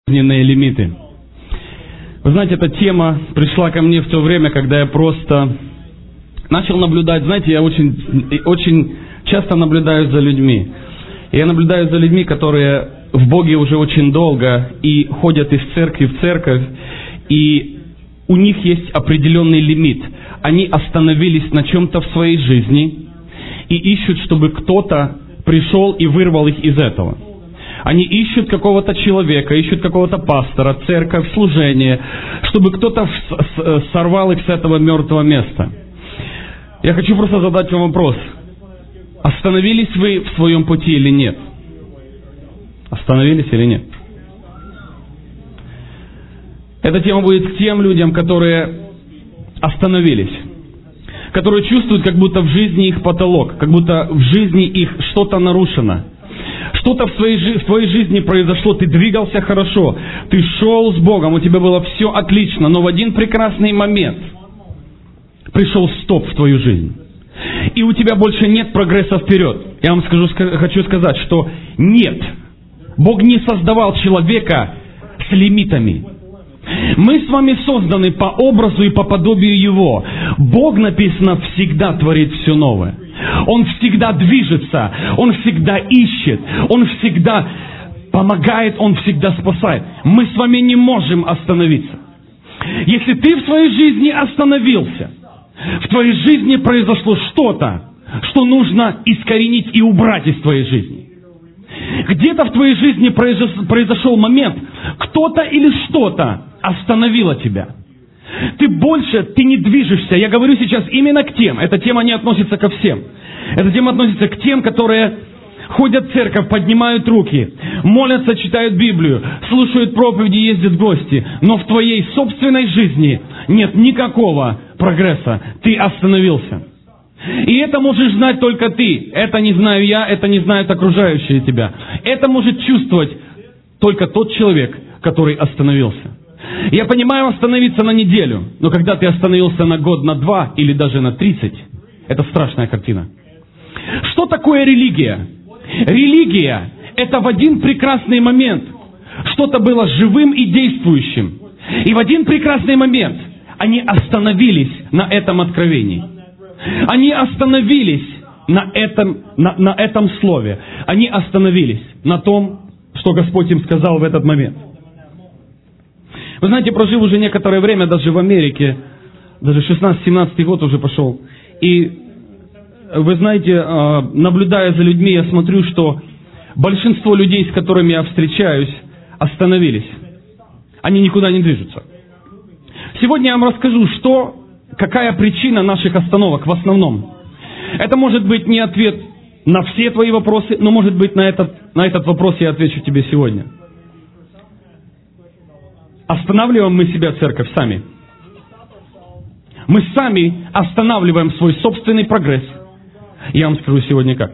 жизненные лимиты. Вы знаете, эта тема пришла ко мне в то время, когда я просто начал наблюдать. Знаете, я очень часто наблюдаю за людьми. Я наблюдаю за людьми, которые в Боге уже очень долго и ходят из церкви в церковь, и у них есть определенный лимит. Они остановились на чем-то в своей жизни и ищут, чтобы кто-то пришел и вырвал их из этого. Они ищут какого-то человека, ищут какого-то пастора, церковь, служение, чтобы кто-то сорвал их с этого мертвого места. Я хочу просто задать вам вопрос. Остановились вы в своем пути или нет? Остановились или нет? Эта тема будет к тем людям, которые остановились, которые чувствуют, как будто в жизни их потолок, как будто в жизни их что-то нарушено. Что-то в твоей жизни произошло, ты двигался хорошо, ты шел с Богом, у тебя было все отлично, но в один прекрасный момент пришел стоп в твою жизнь. И у тебя больше нет прогресса вперед. Я вам хочу сказать, что нет. Бог не создавал человека с лимитами. Мы с вами созданы по образу и по подобию Его. Бог, написано, всегда творит все новое. Он всегда движется, Он всегда ищет, Он всегда помогает, Он всегда спасает. Мы с вами не можем остановиться. Если ты в своей жизни остановился, в твоей жизни произошло что-то, что нужно искоренить и убрать из твоей жизни. Где-то в твоей жизни произошел момент, кто-то или что-то остановило тебя. Ты не движешься. Я говорю сейчас именно к тем. Эта тема не относится ко всем. Эта тема относится к тем, которые ходят в церковь, поднимают руки, молятся, читают Библию, слушают проповеди, ездят в гости. Но в твоей собственной жизни нет никакого прогресса. Ты остановился. И это можешь знать только ты. Это не знаю я, это не знают окружающие тебя. Это может чувствовать только тот человек, который остановился. Я понимаю, остановиться на неделю, но когда ты остановился на год, на 2 или даже на 30, это страшная картина. Что такое религия? Религия – это в один прекрасный момент что-то было живым и действующим. И в один прекрасный момент они остановились на этом откровении. Они остановились на этом слове. Они остановились на том, что Господь им сказал в этот момент. Вы знаете, прожив уже некоторое время, даже в Америке, даже 16-17 год уже пошел, и вы знаете, наблюдая за людьми, я смотрю, что большинство людей, с которыми я встречаюсь, остановились. Они никуда не движутся. Сегодня я вам расскажу, какая причина наших остановок в основном. Это может быть не ответ на все твои вопросы, но может быть на этот вопрос я отвечу тебе сегодня. Останавливаем мы себя, церковь, сами. Мы сами останавливаем свой собственный прогресс. Я вам скажу сегодня как.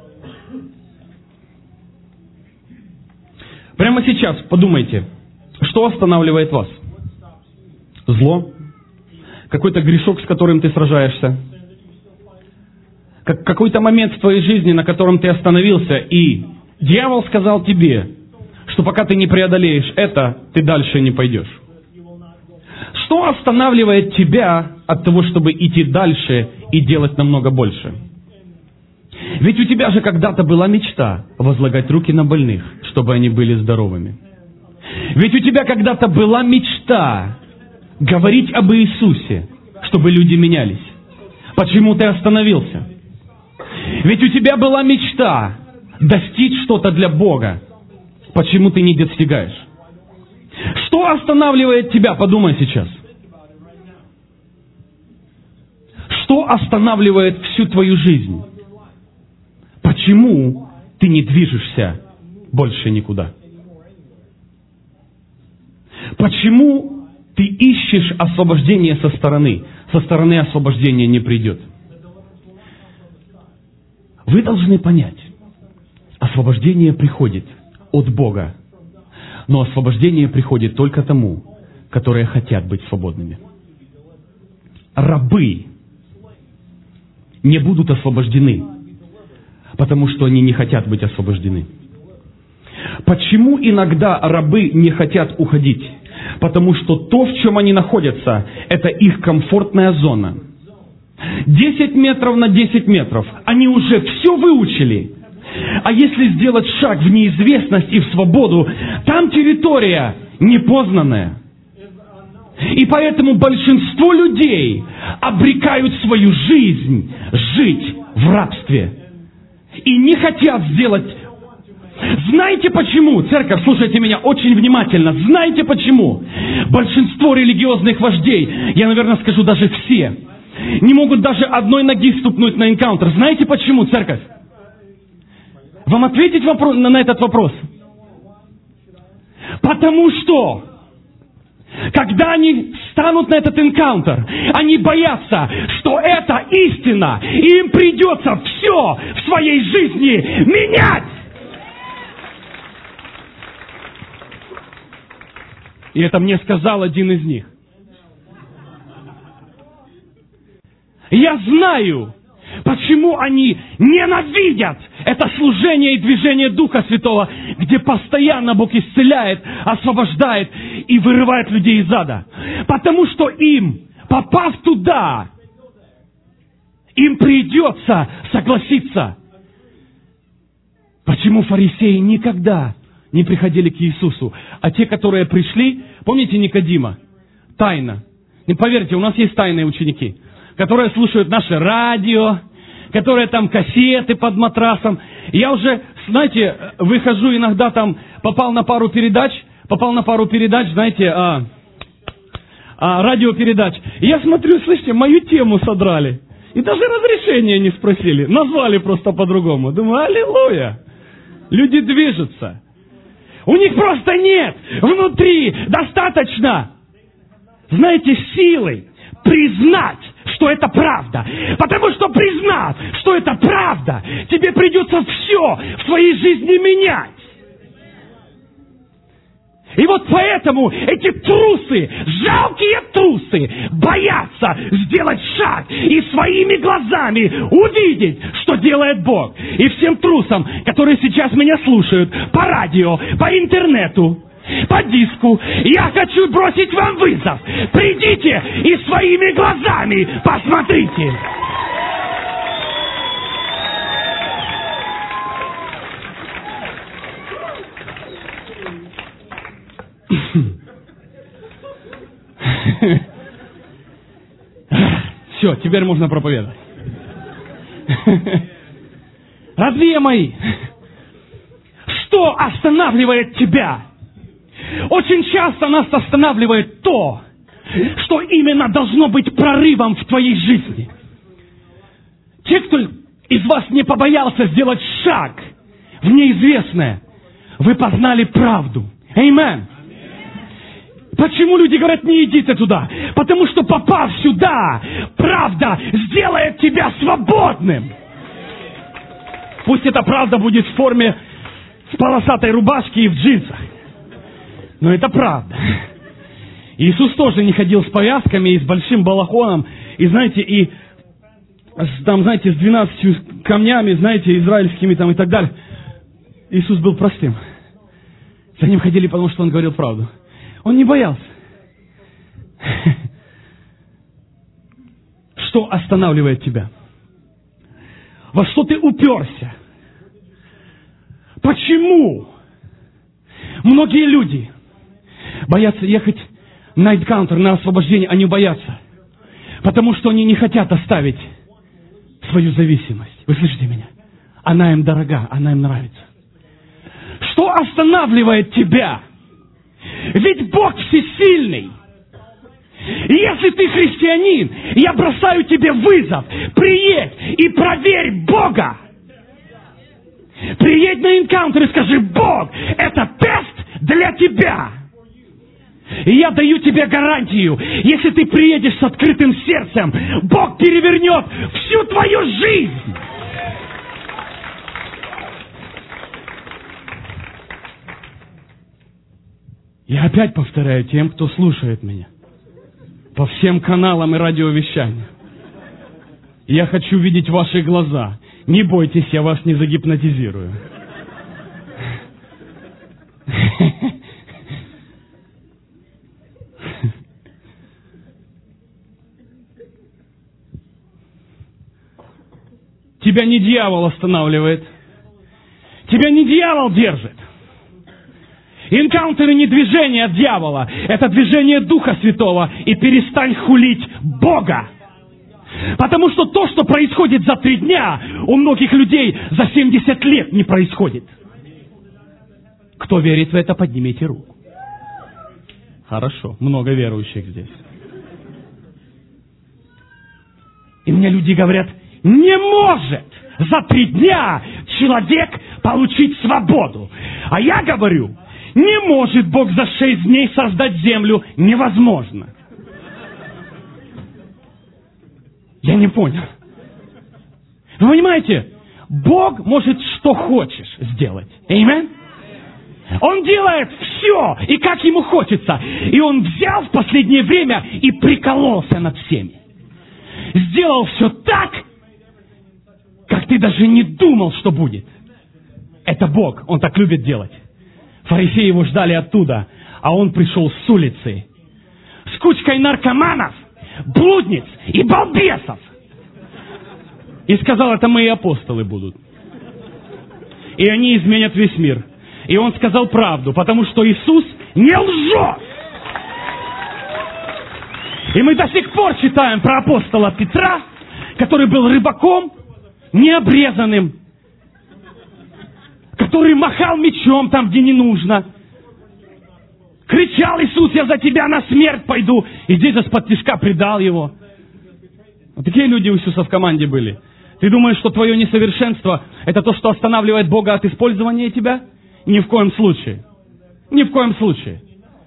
Прямо сейчас подумайте, что останавливает вас? Зло? Какой-то грешок, с которым ты сражаешься? Какой-то момент в твоей жизни, на котором ты остановился, и дьявол сказал тебе, что пока ты не преодолеешь это, ты дальше не пойдешь. Что останавливает тебя от того, чтобы идти дальше и делать намного больше? Ведь у тебя же когда-то была мечта возлагать руки на больных, чтобы они были здоровыми. Ведь у тебя когда-то была мечта говорить об Иисусе, чтобы люди менялись. Почему ты остановился? Ведь у тебя была мечта достичь что-то для Бога. Почему ты не достигаешь? Что останавливает тебя? Подумай сейчас. Что останавливает всю твою жизнь? Почему ты не движешься больше никуда? Почему ты ищешь освобождение со стороны? Со стороны освобождения не придет. Вы должны понять, освобождение приходит от Бога, но освобождение приходит только тому, которые хотят быть свободными. Рабы не будут освобождены, потому что они не хотят быть освобождены. Почему иногда рабы не хотят уходить? Потому что то, в чем они находятся, это их комфортная зона. 10 метров на 10 метров. Они уже все выучили. А если сделать шаг в неизвестность и в свободу, там территория непознанная. И поэтому большинство людей обрекают свою жизнь жить в рабстве. И не хотят сделать... Знаете почему? Церковь, слушайте меня очень внимательно. Знаете почему? Большинство религиозных вождей, я, наверное, скажу даже все, не могут даже одной ноги ступнуть на энкаунтер. Знаете почему, церковь? Вам ответить на этот вопрос? Потому что, когда они станут на этот энкаунтер, они боятся, что это истина, и им придется все в своей жизни менять. И это мне сказал один из них. Я знаю, почему они ненавидят это служение и движение Духа Святого, где постоянно Бог исцеляет, освобождает и вырывает людей из ада. Потому что им, попав туда, им придется согласиться. Почему фарисеи никогда не приходили к Иисусу? А те, которые пришли, помните Никодима? Тайно. Не поверьте, у нас есть тайные ученики, которые слушают наше радио, которые там кассеты под матрасом. Я уже, знаете, выхожу иногда там, попал на пару передач, знаете, радиопередач. И я смотрю, слышите, мою тему содрали. И даже разрешения не спросили. Назвали просто по-другому. Думаю, аллилуйя. Люди движутся. У них просто нет внутри достаточно, знаете, силы признать, что это правда. Потому что признав, что это правда, тебе придется все в своей жизни менять. И вот поэтому эти трусы, жалкие трусы, боятся сделать шаг и своими глазами увидеть, что делает Бог. И всем трусам, которые сейчас меня слушают по радио, по интернету, по диску, я хочу бросить вам вызов. Придите и своими глазами посмотрите. Все, теперь можно проповедовать. Родные мои, что останавливает тебя? Очень часто нас останавливает то, что именно должно быть прорывом в твоей жизни. Те, кто из вас не побоялся сделать шаг в неизвестное, вы познали правду. Аминь. Почему люди говорят, не идите туда? Потому что, попав сюда, правда сделает тебя свободным. Пусть эта правда будет в форме в полосатой рубашке и в джинсах. Но это правда. Иисус тоже не ходил с повязками и с большим балахоном. И знаете, и там, знаете, с 12 камнями, знаете, израильскими там и так далее. Иисус был простым. За ним ходили, потому что он говорил правду. Он не боялся. Что останавливает тебя? Во что ты уперся? Почему многие люди боятся ехать на энкаунтер, на освобождение? Они боятся. Потому что они не хотят оставить свою зависимость. Вы слышите меня? Она им дорога, она им нравится. Что останавливает тебя? Ведь Бог всесильный. И если ты христианин, я бросаю тебе вызов. Приедь и проверь Бога. Приедь на энкаунтер и скажи: Бог, это тест для тебя. И я даю тебе гарантию, если ты приедешь с открытым сердцем, Бог перевернет всю твою жизнь. Я опять повторяю тем, кто слушает меня по всем каналам и радиовещанию. Я хочу видеть ваши глаза. Не бойтесь, я вас не загипнотизирую. тебя не дьявол останавливает. Тебя не дьявол держит. Энкаунтеры не движение от дьявола. Это движение Духа Святого. И перестань хулить Бога. Потому что то, что происходит за 3 дня, у многих людей за 70 лет не происходит. Кто верит в это, поднимите руку. Хорошо, много верующих здесь. И мне люди говорят, не может за 3 дня человек получить свободу. А я говорю, не может Бог за 6 дней создать землю. Невозможно. Я не понял. Вы понимаете, Бог может что хочешь сделать. Аминь. Он делает все, и как ему хочется. И он взял в последнее время и прикололся над всеми. Сделал все так, как ты даже не думал, что будет. Это Бог, Он так любит делать. Фарисеи его ждали оттуда, а он пришел с улицы. С кучкой наркоманов, блудниц и балбесов. И сказал, это мои апостолы будут. И они изменят весь мир. И он сказал правду, потому что Иисус не лжет. И мы до сих пор читаем про апостола Петра, который был рыбаком, необрезанным, который махал мечом там, где не нужно. Кричал: Иисус, я за тебя на смерть пойду. И здесь из-под тишка предал его. Вот такие люди у Иисуса в команде были. Ты думаешь, что твое несовершенство – это то, что останавливает Бога от использования тебя? Ни в коем случае. Ни в коем случае.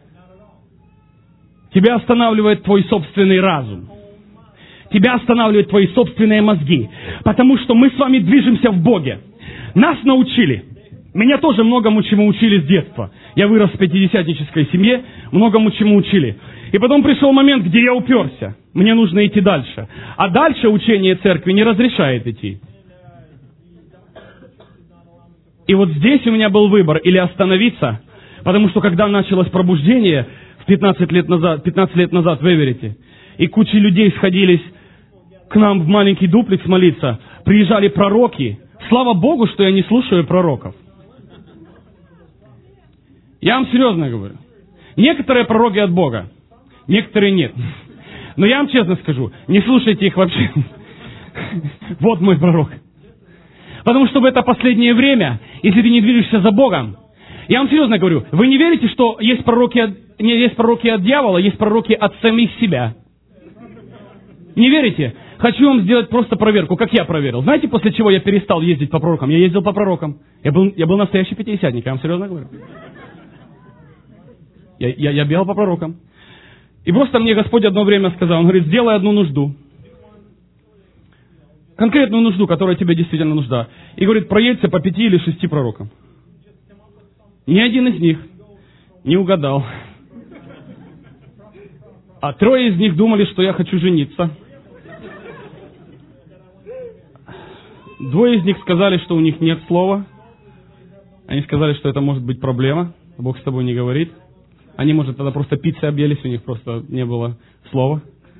Тебя останавливает твой собственный разум. Тебя останавливают твои собственные мозги. Потому что мы с вами движемся в Боге. Нас научили. Меня тоже многому чему учили с детства. Я вырос в пятидесятнической семье, многому чему учили. И потом пришел момент, где я уперся. Мне нужно идти дальше. А дальше учение церкви не разрешает идти. И вот здесь у меня был выбор: или остановиться, потому что когда началось пробуждение, в 15 лет назад, вы верите, и куча людей сходились к нам в маленький дуплекс молиться, приезжали пророки. Слава Богу, что я не слушаю пророков. Я вам серьезно говорю. Некоторые пророки от Бога, некоторые нет. Но я вам честно скажу, не слушайте их вообще. Вот мой пророк. Потому что в это последнее время, если ты не движешься за Богом, я вам серьезно говорю, вы не верите, что есть пророки от дьявола, есть пророки от самих себя? Не верите? Хочу вам сделать просто проверку, как я проверил. Знаете, после чего я перестал ездить по пророкам? Я ездил по пророкам. Я был настоящий пятидесятник, я вам серьезно говорю. Я бегал по пророкам. И просто мне Господь одно время сказал, Он говорит, сделай одну нужду. Конкретную нужду, которая тебе действительно нужда. И говорит, проедься по 5 или 6 пророкам. Ни один из них не угадал. А 3 из них думали, что я хочу жениться. 2 из них сказали, что у них нет слова. Они сказали, что это может быть проблема. Бог с тобой не говорит. Они, может, тогда просто пиццей объелись, у них просто не было слова.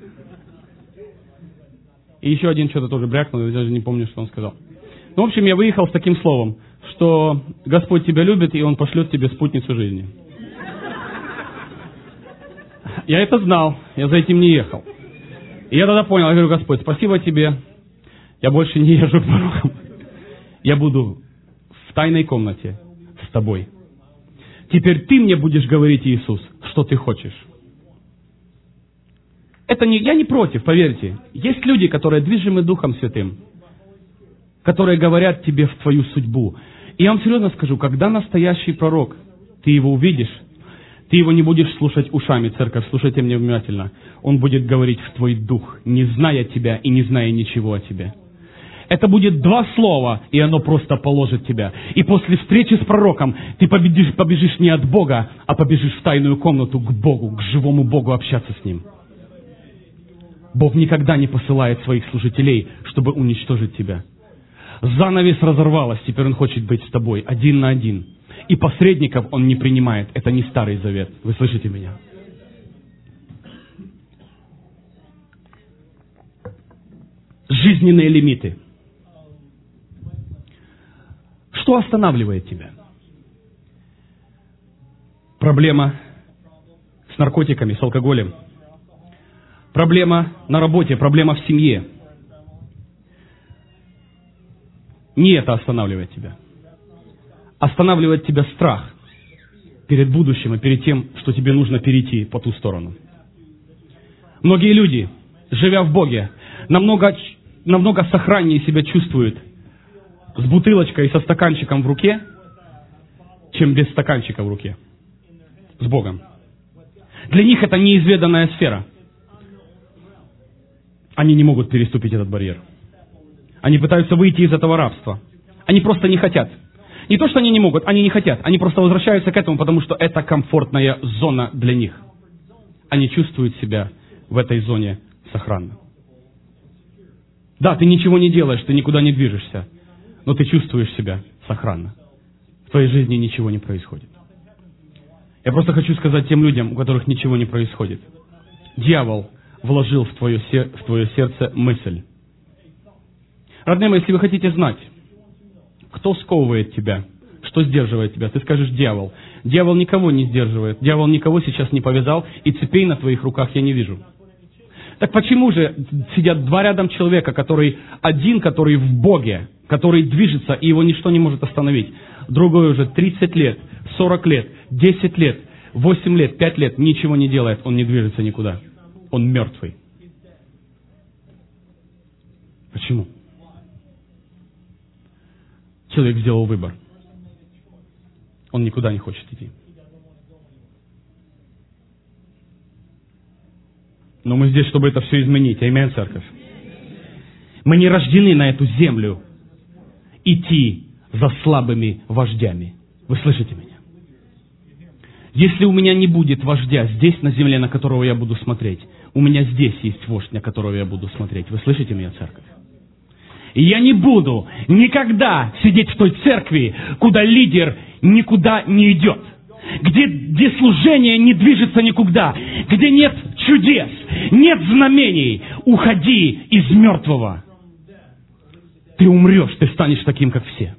И еще один что-то тоже брякнул, я даже не помню, что он сказал. Ну, в общем, я выехал с таким словом, что Господь тебя любит, и Он пошлет тебе спутницу жизни. Я это знал, я за этим не ехал. И я тогда понял, я говорю, Господь, спасибо тебе, я больше не езжу к пророкам. Я буду в тайной комнате с тобой. Теперь ты мне будешь говорить, Иисус, что ты хочешь. Я не против, поверьте. Есть люди, которые движимы Духом Святым, которые говорят тебе в твою судьбу. И я вам серьезно скажу, когда настоящий пророк, ты его увидишь, ты его не будешь слушать ушами, церковь, слушайте меня внимательно. Он будет говорить в твой дух, не зная тебя и не зная ничего о тебе. Это будет 2 слова, и оно просто положит тебя. И после встречи с пророком ты побежишь не от Бога, а побежишь в тайную комнату к Богу, к живому Богу общаться с Ним. Бог никогда не посылает своих служителей, чтобы уничтожить тебя. Занавес разорвалась, теперь Он хочет быть с тобой, 1 на 1. И посредников Он не принимает. Это не Старый Завет. Вы слышите меня? Жизненные лимиты. Что останавливает тебя? Проблема с наркотиками, с алкоголем. Проблема на работе, проблема в семье. Не это останавливает тебя. Останавливает тебя страх перед будущим и перед тем, что тебе нужно перейти по ту сторону. Многие люди, живя в Боге, намного сохраннее себя чувствуют с бутылочкой и со стаканчиком в руке, чем без стаканчика в руке. С Богом. Для них это неизведанная сфера. Они не могут переступить этот барьер. Они пытаются выйти из этого рабства. Они просто не хотят. Не то, что они не могут, они не хотят. Они просто возвращаются к этому, потому что это комфортная зона для них. Они чувствуют себя в этой зоне сохранно. Да, ты ничего не делаешь, ты никуда не движешься, но ты чувствуешь себя сохранно. В твоей жизни ничего не происходит. Я просто хочу сказать тем людям, у которых ничего не происходит. Дьявол вложил в твое сердце мысль. Родные мои, если вы хотите знать, кто сковывает тебя, что сдерживает тебя, ты скажешь: дьявол. Дьявол никого не сдерживает, дьявол никого сейчас не повязал, и цепей на твоих руках я не вижу. Так почему же сидят два рядом человека, который в Боге, который движется, и его ничто не может остановить, другой уже 30 лет, 40 лет, 10 лет, 8 лет, 5 лет, ничего не делает, он не движется никуда. Он мертвый. Почему? Человек сделал выбор. Он никуда не хочет идти. Но мы здесь, чтобы это все изменить. Аминь, церковь. Мы не рождены на эту землю идти за слабыми вождями. Вы слышите меня? Если у меня не будет вождя здесь, на земле, на которого я буду смотреть, у меня здесь есть вождь, на которого я буду смотреть. Вы слышите меня, церковь? И я не буду никогда сидеть в той церкви, куда лидер никуда не идет. Где служение не движется никуда. Где нет чудес, нет знамений. Уходи из мертвого. Ты умрешь, ты станешь таким, как все.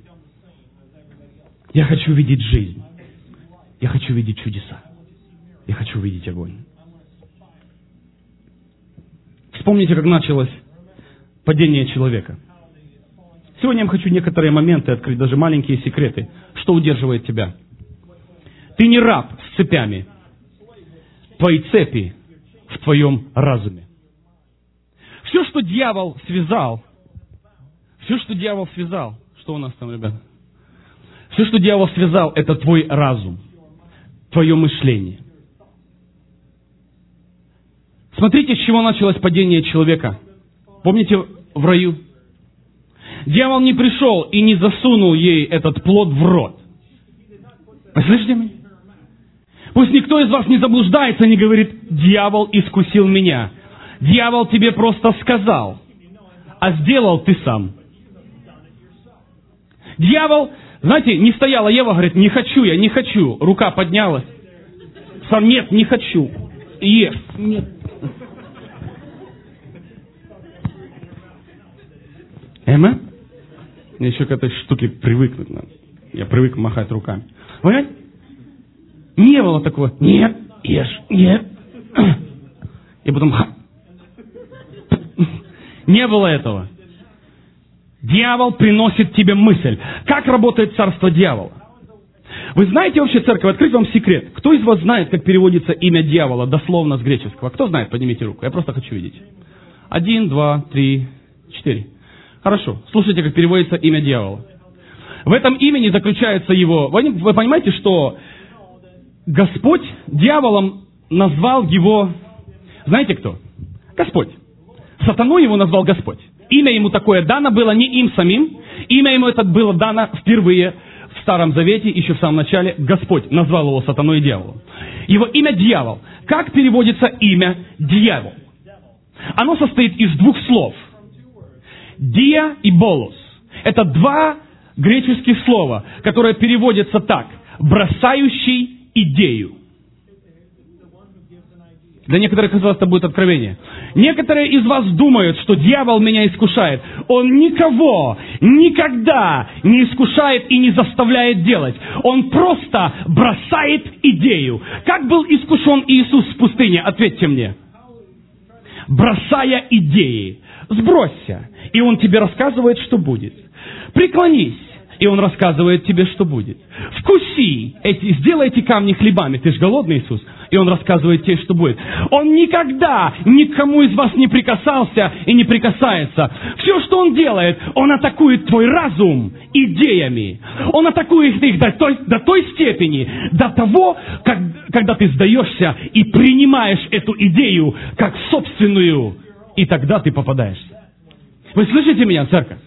Я хочу видеть жизнь. Я хочу видеть чудеса. Я хочу видеть огонь. Вспомните, как началось падение человека. Сегодня я хочу некоторые моменты открыть, даже маленькие секреты. Что удерживает тебя? Ты не раб с цепями. Твои цепи в твоем разуме. Все, что дьявол связал, что у нас там, ребята? Все, что дьявол связал, это твой разум, твое мышление. Смотрите, с чего началось падение человека. Помните в раю? Дьявол не пришел и не засунул ей этот плод в рот. Вы слышите меня? Пусть никто из вас не заблуждается, не говорит: дьявол искусил меня. Дьявол тебе просто сказал, а сделал ты сам. Дьявол, знаете, не стояла Ева, говорит: не хочу я, не хочу. Рука поднялась. Сам: нет, не хочу. Ешь. Нет. Эмма? Мне еще к этой штуке привыкнуть надо. Я привык махать руками. Понимаете? Не было такого: нет, ешь, нет. И потом... Не было этого. Дьявол приносит тебе мысль. Как работает царство дьявола? Вы знаете вообще, церковь, открыть вам секрет. Кто из вас знает, как переводится имя дьявола, дословно с греческого? Кто знает? Поднимите руку. Я просто хочу видеть. 1, 2, 3, 4. Хорошо. Слушайте, как переводится имя дьявола. В этом имени заключается его... Вы понимаете, что Господь дьяволом назвал его... Знаете кто? Господь. Сатану его назвал Господь. Имя ему такое дано было не им самим. Имя ему это было дано впервые в Старом Завете, еще в самом начале. Господь назвал его сатаной и дьяволом. Его имя дьявол. Как переводится имя дьявол? Оно состоит из двух слов. Дия и болос. Это два греческих слова, которые переводятся так: бросающий идею. Для некоторых из вас это будет откровение. Некоторые из вас думают, что дьявол меня искушает. Он никого никогда не искушает и не заставляет делать. Он просто бросает идею. Как был искушен Иисус в пустыне? Ответьте мне. Бросая идеи. Сбросься. И Он тебе рассказывает, что будет. Преклонись. И Он рассказывает тебе, что будет. Вкуси, сделай эти камни хлебами. Ты же голодный, Иисус. И Он рассказывает тебе, что будет. Он никогда никому из вас не прикасался и не прикасается. Все, что Он делает, Он атакует твой разум идеями. Он атакует их до той степени, до того, когда ты сдаешься и принимаешь эту идею как собственную. И тогда ты попадаешься. Вы слышите меня, церковь?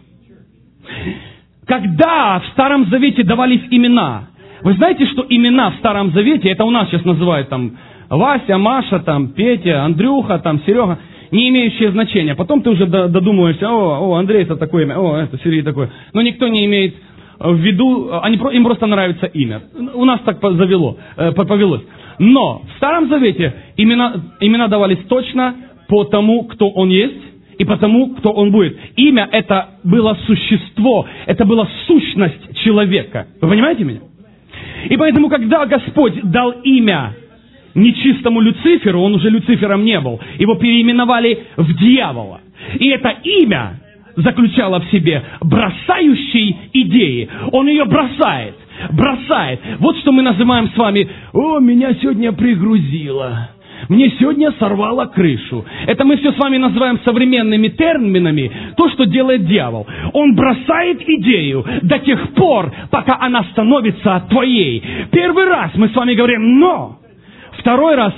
Когда в Старом Завете давались имена, вы знаете, что имена в Старом Завете, это у нас сейчас называют там Вася, Маша, там Петя, Андрюха, там Серега, не имеющие значения. Потом ты уже додумываешься, Андрей это такое имя, это Сергей такое. Но никто не имеет в виду, им просто нравится имя. У нас так повелось. Но в Старом Завете имена давались точно по тому, кто он есть, и потому, кто он будет. Имя — это было существо, это была сущность человека. Вы понимаете меня? И поэтому, когда Господь дал имя нечистому Люциферу, он уже Люцифером не был, его переименовали в дьявола. И это имя заключало в себе бросающие идеи. Он ее бросает. Вот что мы называем с вами: меня сегодня пригрузило. Мне сегодня сорвало крышу. Это мы все с вами называем современными терминами, то, что делает дьявол. Он бросает идею до тех пор, пока она становится твоей. Первый раз мы с вами говорим «но». Второй раз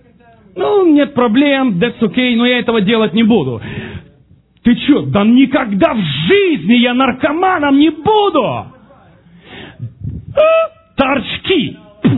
нет проблем, that's okay, но я этого делать не буду. Ты что, да никогда в жизни я наркоманом не буду. Торчки.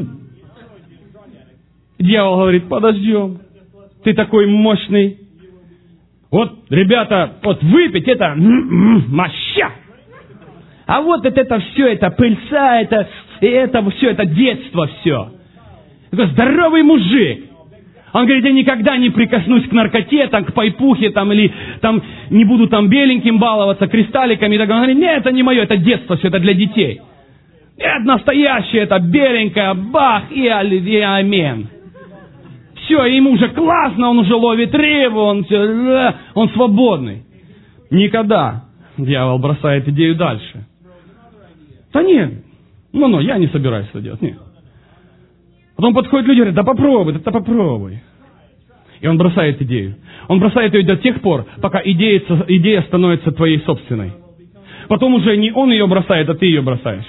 Дьявол говорит: подождем, ты такой мощный. Вот, ребята, выпить это моща. А вот это все, это пыльца, это все, это детство все. Такой здоровый мужик. Он говорит: я никогда не прикоснусь к наркоте, к пайпухе, или не буду беленьким баловаться, кристалликами. Он говорит: нет, это не мое, это детство, все это для детей. Это настоящее, это беленькое, бах, и амин. Все, ему уже классно, он уже ловит рыбу, он свободный. Никогда дьявол бросает идею дальше. Да нет, я не собираюсь это делать, нет. Потом подходят люди и говорят: да попробуй. И он бросает идею. Он бросает ее до тех пор, пока идея становится твоей собственной. Потом уже не он ее бросает, а ты ее бросаешь.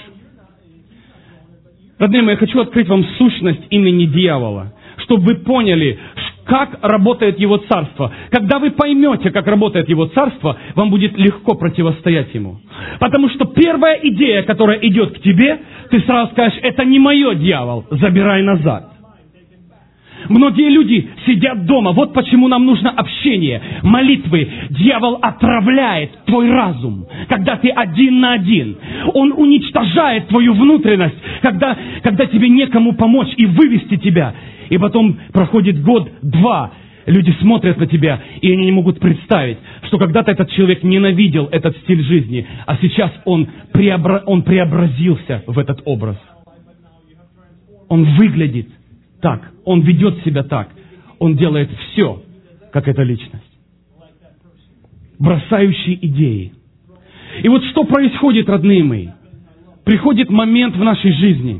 Родные мои, я хочу открыть вам сущность имени дьявола, чтобы вы поняли, как работает его царство. Когда вы поймете, как работает его царство, вам будет легко противостоять ему. Потому что первая идея, которая идет к тебе, ты сразу скажешь: это не мое, дьявол, забирай назад. Многие люди сидят дома. Вот почему нам нужно общение, молитвы. Дьявол отравляет твой разум, когда ты один на один. Он уничтожает твою внутренность, когда тебе некому помочь и вывести тебя. И потом проходит год-два, люди смотрят на тебя, и они не могут представить, что когда-то этот человек ненавидел этот стиль жизни, а сейчас он преобразился в этот образ. Он выглядит так, он ведет себя так, он делает все, как эта личность. Бросающие идеи. И вот что происходит, родные мои? Приходит момент в нашей жизни,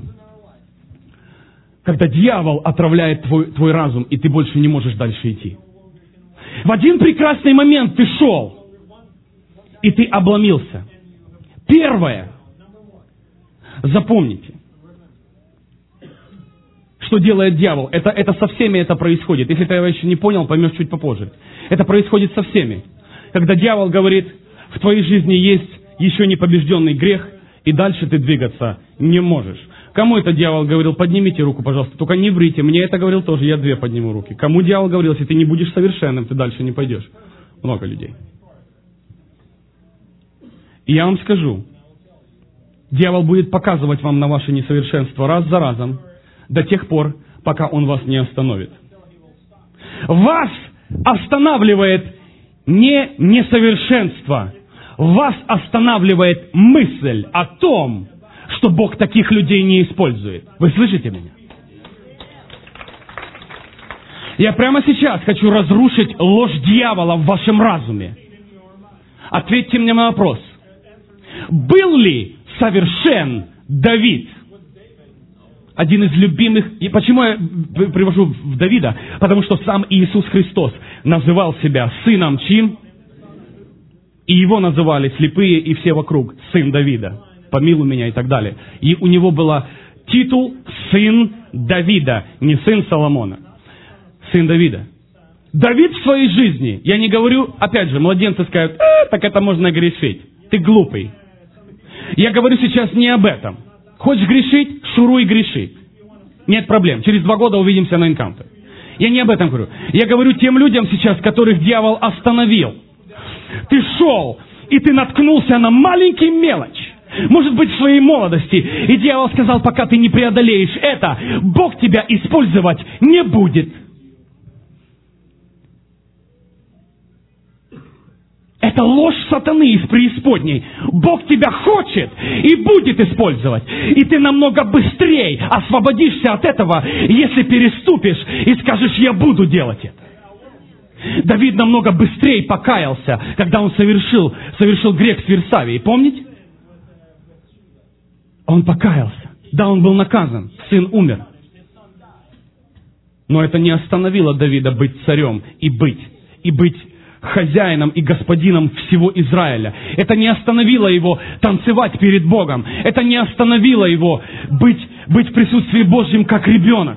когда дьявол отравляет твой разум, и ты больше не можешь дальше идти. В один прекрасный момент ты шел, и ты обломился. Первое. Запомните, что делает дьявол. Это со всеми это происходит. Если ты еще не понял, поймешь чуть попозже. Это происходит со всеми. Когда дьявол говорит: в твоей жизни есть еще не побежденный грех, и дальше ты двигаться не можешь. Кому это дьявол говорил? Поднимите руку, пожалуйста. Только не врите. Мне это говорил тоже. Я 2 подниму руки. Кому дьявол говорил: если ты не будешь совершенным, ты дальше не пойдешь? Много людей. И я вам скажу. Дьявол будет показывать вам на ваше несовершенство раз за разом, до тех пор, пока он вас не остановит. Вас останавливает не несовершенство. Вас останавливает мысль о том, что Бог таких людей не использует. Вы слышите меня? Я прямо сейчас хочу разрушить ложь дьявола в вашем разуме. Ответьте мне на вопрос. Был ли совершен Давид? Один из любимых... И почему я привожу в Давида? Потому что сам Иисус Христос называл себя сыном чьим? И его называли слепые и все вокруг сын Давида. Помилуй меня и так далее. И у него был титул сын Давида, не сын Соломона. Сын Давида. Давид в своей жизни, я не говорю, опять же, младенцы скажут, так это можно грешить. Ты глупый. Я говорю сейчас не об этом. Хочешь грешить, шуруй греши. Нет проблем. Через 2 года увидимся на энкаунтер. Я не об этом говорю. Я говорю тем людям сейчас, которых дьявол остановил. Ты шел, и ты наткнулся на маленький мелочь. Может быть, в своей молодости. И дьявол сказал, пока ты не преодолеешь это, Бог тебя использовать не будет. Это ложь сатаны из преисподней. Бог тебя хочет и будет использовать. И ты намного быстрее освободишься от этого, если переступишь и скажешь, я буду делать это. Давид намного быстрее покаялся, когда он совершил грех с Версавией. Помните? Он покаялся. Да, он был наказан. Сын умер. Но это не остановило Давида быть царем и быть хозяином и господином всего Израиля. Это не остановило его танцевать перед Богом. Это не остановило его быть в присутствии Божьем как ребенок.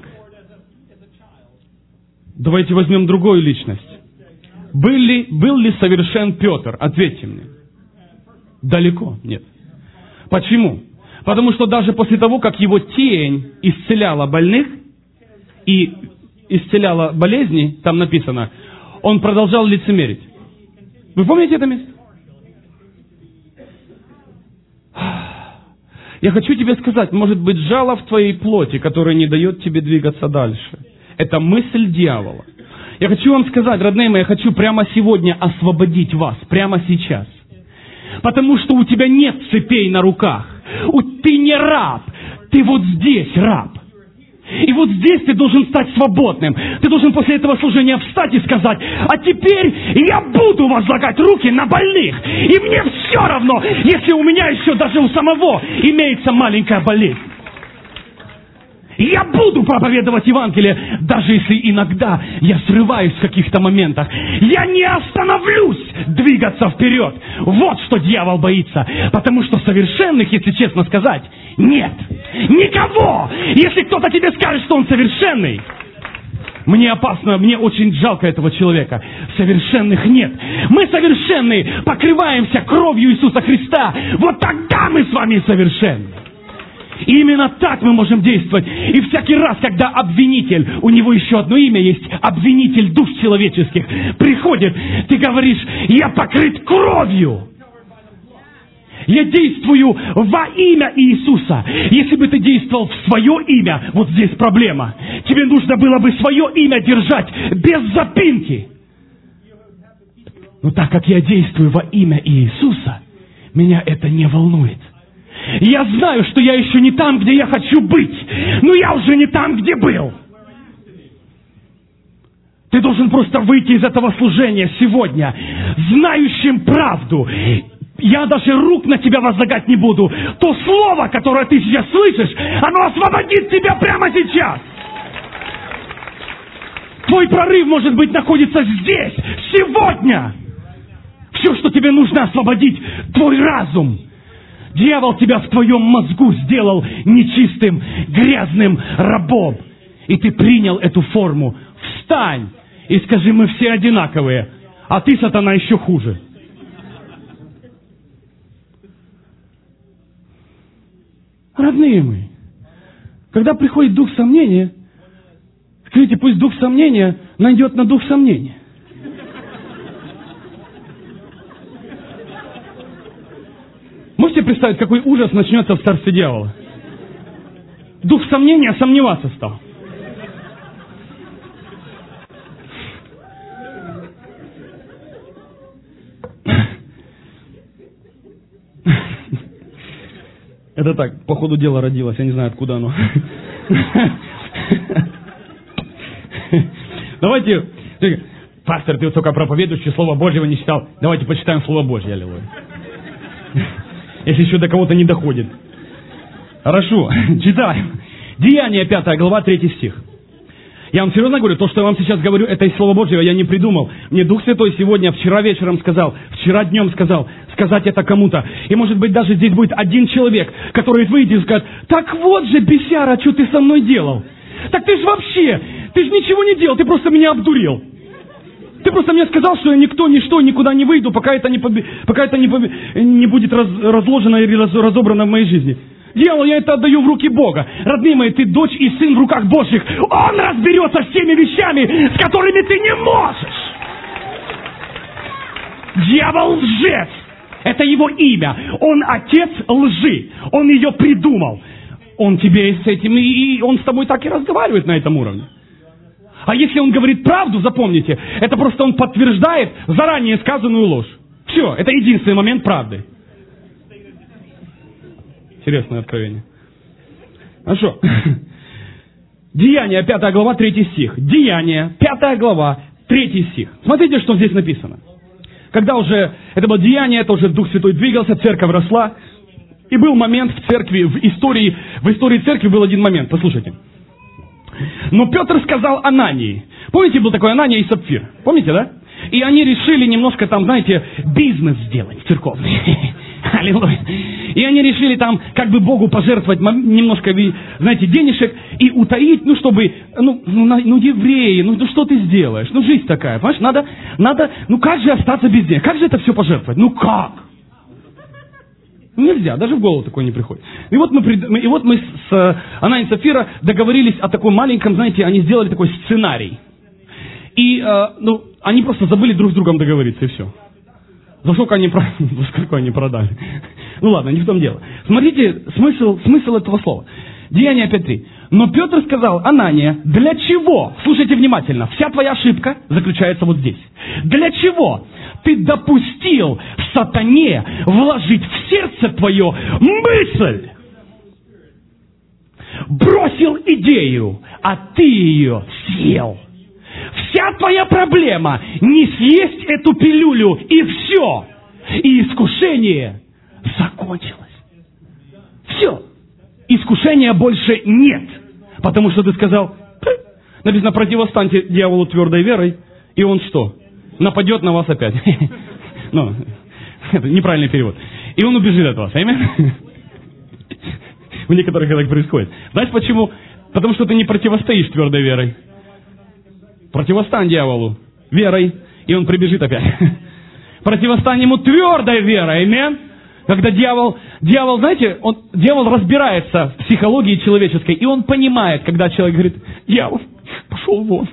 Давайте возьмем другую личность. Был ли совершен Петр? Ответьте мне. Далеко нет. Почему? Потому что даже после того, как его тень исцеляла больных и исцеляла болезни, там написано, он продолжал лицемерить. Вы помните это место? Я хочу тебе сказать, может быть, жало в твоей плоти, которое не дает тебе двигаться дальше. Это мысль дьявола. Я хочу вам сказать, родные мои, я хочу прямо сегодня освободить вас, прямо сейчас. Потому что у тебя нет цепей на руках. Ты не раб, ты вот здесь раб. И вот здесь ты должен стать свободным. Ты должен после этого служения встать и сказать, а теперь я буду возлагать руки на больных. И мне все равно, если у меня еще даже у самого имеется маленькая болезнь. Я буду проповедовать Евангелие, даже если иногда я срываюсь в каких-то моментах. Я не остановлюсь двигаться вперед. Вот что дьявол боится. Потому что совершенных, если честно сказать, нет. Никого. Если кто-то тебе скажет, что он совершенный, мне опасно, мне очень жалко этого человека. Совершенных нет. Мы совершенные, покрываемся кровью Иисуса Христа. Вот тогда мы с вами совершенны. И именно так мы можем действовать. И всякий раз, когда обвинитель, у него еще одно имя есть, обвинитель душ человеческих, приходит, ты говоришь, я покрыт кровью. Я действую во имя Иисуса. Если бы ты действовал в свое имя, вот здесь проблема. Тебе нужно было бы свое имя держать без запинки. Но так как я действую во имя Иисуса, меня это не волнует. Я знаю, что я еще не там, где я хочу быть, но я уже не там, где был. Ты должен просто выйти из этого служения сегодня, знающим правду. Я даже рук на тебя возлагать не буду. То слово, которое ты сейчас слышишь, оно освободит тебя прямо сейчас. Твой прорыв, может быть, находится здесь, сегодня. Все, что тебе нужно освободить, твой разум. Дьявол тебя в твоем мозгу сделал нечистым, грязным рабом. И ты принял эту форму. Встань и скажи, мы все одинаковые, а ты, сатана, еще хуже. Родные мои, когда приходит дух сомнения, скажите, пусть дух сомнения найдет на дух сомнения. Можете представить, какой ужас начнется в царстве дьявола? Дух сомнения сомневаться стал. Это так, по ходу дела родилось, я не знаю, откуда оно. Давайте, пастор, ты вот только проповедующий, Слово Божьего не читал. Давайте почитаем Слово Божье, аллилуйя. Если еще до кого-то не доходит. Хорошо, читаем. Деяния 5 глава, 3 стих. Я вам серьезно говорю, то, что я вам сейчас говорю, это из Слова Божьего, я не придумал. Мне Дух Святой сегодня, вчера вечером сказал, вчера днем сказал, сказать это кому-то. И может быть даже здесь будет один человек, который выйдет и скажет: так вот же, бесяра, что ты со мной делал? Так ты же вообще, ты же ничего не делал, ты просто меня обдурил. Ты просто мне сказал, что я никто, ничто, никуда не выйду, пока это не будет разложено или разобрано в моей жизни. Дьявол, я это отдаю в руки Бога. Родные мои, ты дочь и сын в руках Божьих. Он разберется с теми вещами, с которыми ты не можешь. Дьявол лжец. Это его имя. Он отец лжи. Он ее придумал. Он тебе с этим, и он с тобой так и разговаривает на этом уровне. А если он говорит правду, запомните, это просто он подтверждает заранее сказанную ложь. Все, это единственный момент правды. Интересное откровение. Хорошо. Деяния, 5 глава, 3 стих. Деяния, 5 глава, 3 стих. Смотрите, что здесь написано. Когда уже это было деяние, это уже Дух Святой двигался, церковь росла. И был момент в церкви, в истории церкви был один момент. Послушайте. Но Петр сказал Анании. Помните, был такой Анания и Сапфир? Помните, да? И они решили немножко там, знаете, бизнес сделать церковный. Аллилуйя. И они решили там как бы Богу пожертвовать немножко, знаете, денежек и утаить, чтобы, евреи, что ты сделаешь? Жизнь такая, понимаешь, надо, как же остаться без денег? Как же это все пожертвовать? Как? Нельзя, даже в голову такое не приходит. И вот мы с Ананией и Сапфира договорились о таком маленьком, знаете, они сделали такой сценарий. И, они просто забыли друг с другом договориться, и все. За сколько они продали? Ну ладно, не в том дело. Смотрите смысл этого слова. Деяния 5:3. Но Петр сказал: Анания, для чего? Слушайте внимательно, вся твоя ошибка заключается вот здесь. Для чего ты допустил сатане вложить в сердце твое мысль? Бросил идею, а ты ее съел. Вся твоя проблема не съесть эту пилюлю, и все. И искушение закончилось. Все. Искушения больше нет. Потому что ты сказал, написано, противостаньте дьяволу твердой верой, и он что? Нападет на вас опять. Это неправильный перевод. И он убежит от вас. У некоторых это происходит. Знаешь почему? Потому что ты не противостоишь твердой верой. Противостань дьяволу верой, и он прибежит опять. Противостань ему твердой верой, аминь. Когда дьявол, знаете, дьявол разбирается в психологии человеческой, и он понимает, когда человек говорит: дьявол, пошел вон.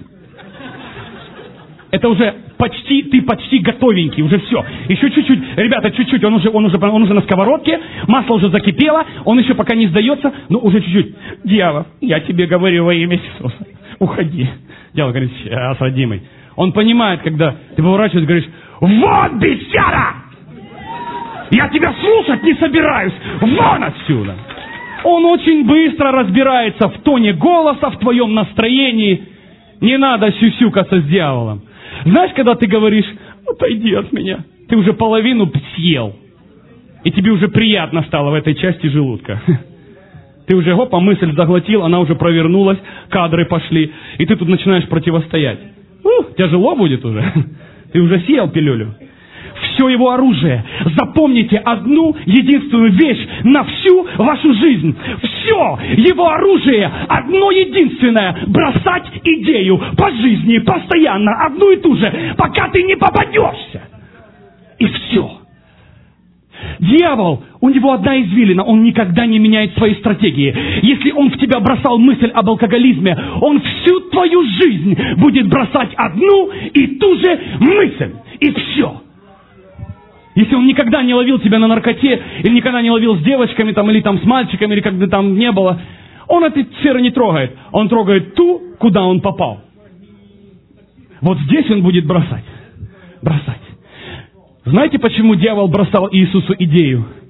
Это уже ты почти готовенький, уже все. Еще чуть-чуть, ребята, чуть-чуть, он уже на сковородке, масло уже закипело, он еще пока не сдается, но уже чуть-чуть. Дьявол, я тебе говорю во имя Иисуса, уходи. Дьявол говорит: сейчас, родимый. Он понимает, когда ты поворачиваешься и говоришь: вот бесяра! Я тебя слушать не собираюсь! Вон отсюда! Он очень быстро разбирается в тоне голоса, в твоем настроении. Не надо сюсюкаться с дьяволом. Знаешь, когда ты говоришь: отойди от меня, ты уже половину съел. И тебе уже приятно стало в этой части желудка. Ты уже, мысль заглотил, она уже провернулась, кадры пошли, и ты тут начинаешь противостоять. Тяжело будет уже. Ты уже съел пилюлю. Все его оружие. Запомните одну единственную вещь на всю вашу жизнь. Все его оружие одно единственное. Бросать идею по жизни, постоянно, одну и ту же, пока ты не попадешься. И все. Дьявол, у него одна извилина, он никогда не меняет свои стратегии. Если он в тебя бросал мысль об алкоголизме, он всю твою жизнь будет бросать одну и ту же мысль. И все. Если он никогда не ловил тебя на наркоте, или никогда не ловил с девочками, или с мальчиками, или как бы там не было, он этой сферы не трогает. Он трогает ту, куда он попал. Вот здесь он будет бросать. Бросать. Знаете, почему дьявол бросал Иисусу идею?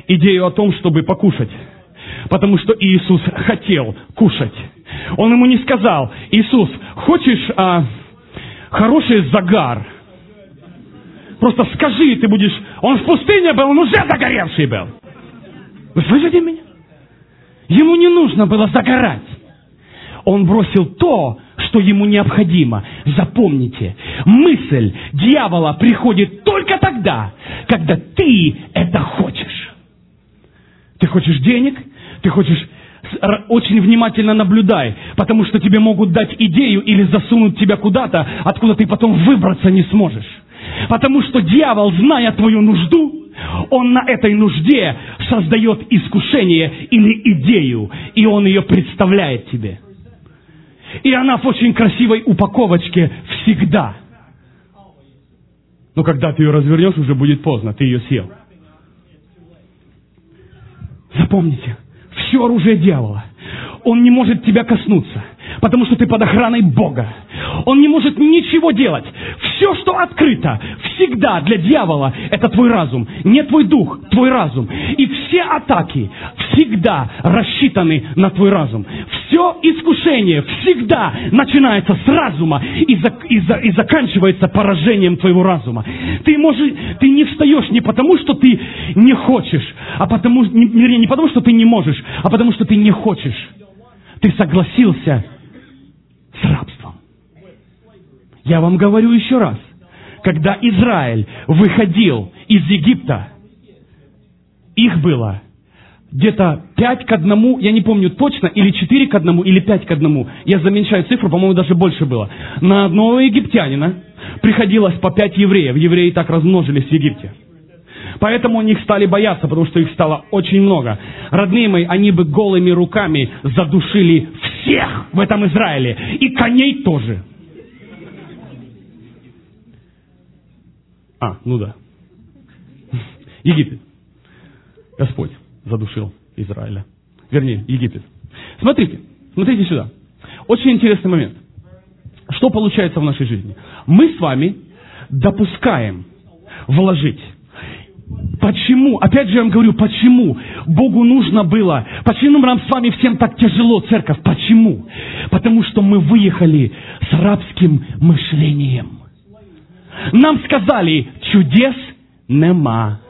идею о том, чтобы покушать. Потому что Иисус хотел кушать. Он ему не сказал: Иисус, хочешь хороший загар? Просто скажи, ты будешь... Он в пустыне был, он уже загоревший был. Вы слышите меня? Ему не нужно было загорать. Он бросил то, что ему необходимо. Запомните, мысль дьявола приходит только тогда, когда ты это хочешь. Ты хочешь денег, ты хочешь... Очень внимательно наблюдай, потому что тебе могут дать идею или засунуть тебя куда-то, откуда ты потом выбраться не сможешь. Потому что дьявол, зная твою нужду, он на этой нужде создает искушение или идею, и он ее представляет тебе. И она в очень красивой упаковочке всегда. Но когда ты ее развернешь, уже будет поздно, ты ее съел. Запомните, все оружие дьявола, он не может тебя коснуться, потому что ты под охраной Бога. Он не может ничего делать. Все, что открыто, всегда для дьявола, это твой разум. Не твой дух, твой разум. И все атаки всегда рассчитаны на твой разум. Все искушение всегда начинается с разума и заканчивается поражением твоего разума. Ты не встаешь не потому, что ты не хочешь, не потому, что ты не можешь, а потому, что ты не хочешь. Ты согласился с рабством. Я вам говорю еще раз. Когда Израиль выходил из Египта, их было где-то 5:1, я не помню точно, или 4:1, или 5:1. Я заменьшаю цифру, по-моему, даже больше было. На одного египтянина приходилось по 5 евреев. Евреи так размножились в Египте. Поэтому они их стали бояться, потому что их стало очень много. Родные мои, они бы голыми руками задушили всех в этом Израиле. И коней тоже. Ну да. Египет. Господь задушил Израиля. Вернее, Египет. Смотрите сюда. Очень интересный момент. Что получается в нашей жизни? Мы с вами допускаем вложить. Почему? Опять же я вам говорю, почему Богу нужно было, почему нам с вами всем так тяжело, церковь? Почему? Потому что мы выехали с рабским мышлением. Нам сказали, чудес нема.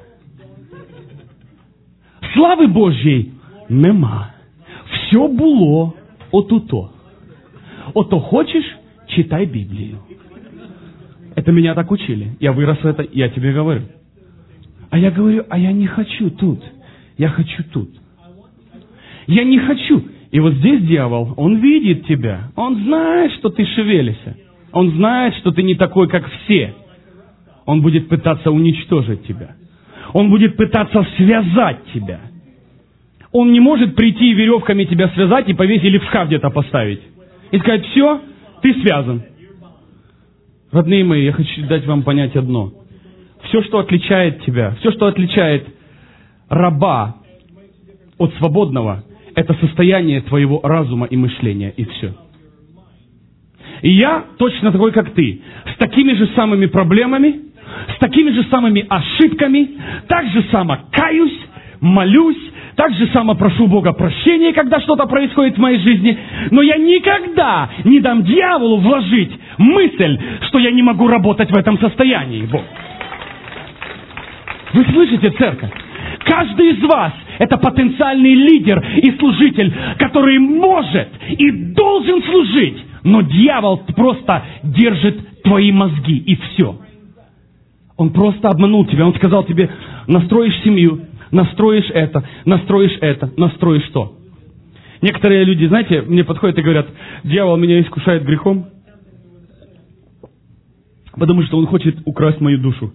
Слави Божьей нема. Все було отуто. Ото хочешь, читай Библию. Это меня так учили. Я вырос в это, я тебе говорю. А я говорю, я не хочу тут. Я хочу тут. Я не хочу. И вот здесь дьявол, он видит тебя. Он знает, что ты шевелишься. Он знает, что ты не такой, как все. Он будет пытаться уничтожить тебя. Он будет пытаться связать тебя. Он не может прийти и веревками тебя связать и повесить или в шкаф где-то поставить. И сказать, все, ты связан. Родные мои, я хочу дать вам понять одно. Все, что отличает тебя, все, что отличает раба от свободного, это состояние твоего разума и мышления, и все. И я точно такой, как ты, с такими же самыми проблемами, с такими же самыми ошибками, так же само каюсь, молюсь, так же само прошу Бога прощения, когда что-то происходит в моей жизни, но я никогда не дам дьяволу вложить мысль, что я не могу работать в этом состоянии. Вы слышите, церковь? Каждый из вас – это потенциальный лидер и служитель, который может и должен служить, но дьявол просто держит твои мозги, и все. Он просто обманул тебя. Он сказал тебе, настроишь семью, настроишь это, настроишь то. Некоторые люди, знаете, мне подходят и говорят, дьявол меня искушает грехом, потому что он хочет украсть мою душу.